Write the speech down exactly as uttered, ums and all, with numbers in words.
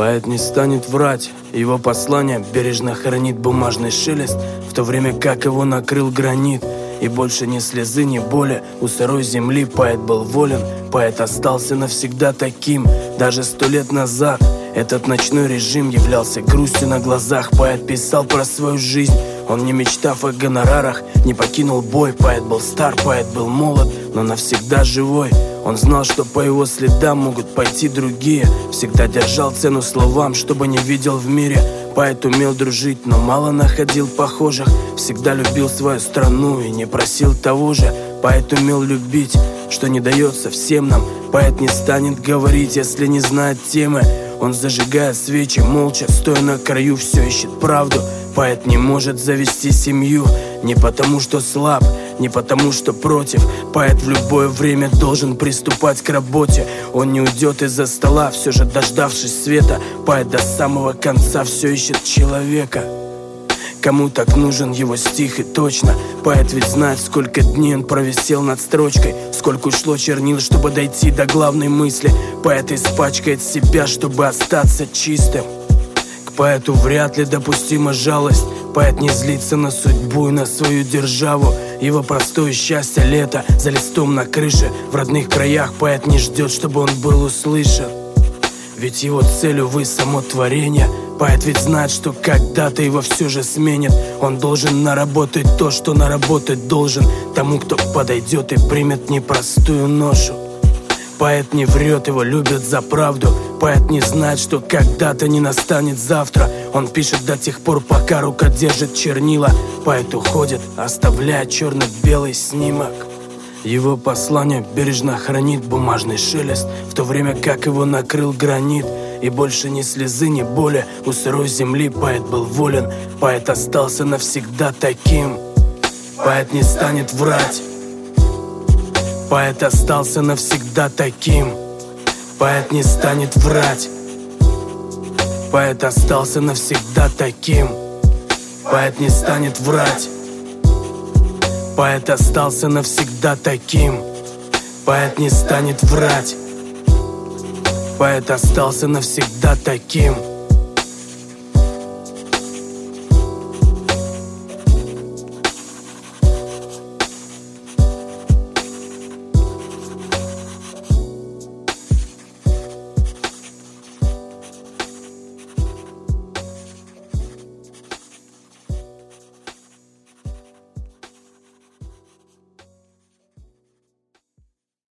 Поэт не станет врать, его послание бережно хранит бумажный шелест, в то время как его накрыл гранит. И больше ни слезы, ни боли у сырой земли. Поэт был волен, поэт остался навсегда таким. Даже сто лет назад этот ночной режим являлся грустью на глазах. Поэт писал про свою жизнь, он, не мечтав о гонорарах, не покинул бой. Поэт был стар, поэт был молод, но навсегда живой. Он знал, что по его следам могут пойти другие. Всегда держал цену словам, чтобы не видел в мире. Поэт умел дружить, но мало находил похожих. Всегда любил свою страну и не просил того же. Поэт умел любить, что не дается всем нам. Поэт не станет говорить, если не знает темы. Он, зажигая свечи, молча, стоя на краю, все ищет правду. Поэт не может завести семью, не потому что слаб, не потому что против. Поэт в любое время должен приступать к работе. Он не уйдет из-за стола, все же дождавшись света. Поэт до самого конца все ищет человека. Кому так нужен его стих, и точно поэт ведь знает, сколько дней он провисел над строчкой, сколько ушло чернил, чтобы дойти до главной мысли. Поэт испачкает себя, чтобы остаться чистым. К поэту вряд ли допустима жалость. Поэт не злится на судьбу и на свою державу. Его простое счастье — лето за листом на крыше. В родных краях поэт не ждет, чтобы он был услышан. Ведь его цель, увы, само творение. Поэт ведь знает, что когда-то его все же сменит. Он должен наработать то, что наработать должен тому, кто подойдет и примет непростую ношу. Поэт не врет, его любят за правду. Поэт не знает, что когда-то не настанет завтра. Он пишет до тех пор, пока рука держит чернила. Поэт уходит, оставляя черно-белый снимок. Его послание бережно хранит бумажный шелест, в то время как его накрыл гранит. И больше ни слезы, ни боли у сырой земли. Поэт был волен, поэт остался навсегда таким. Поэт не станет врать, поэт остался навсегда таким. Поэт не станет врать, поэт остался навсегда таким. Поэт не станет врать, поэт остался навсегда таким. Поэт не станет врать, поэт остался навсегда таким.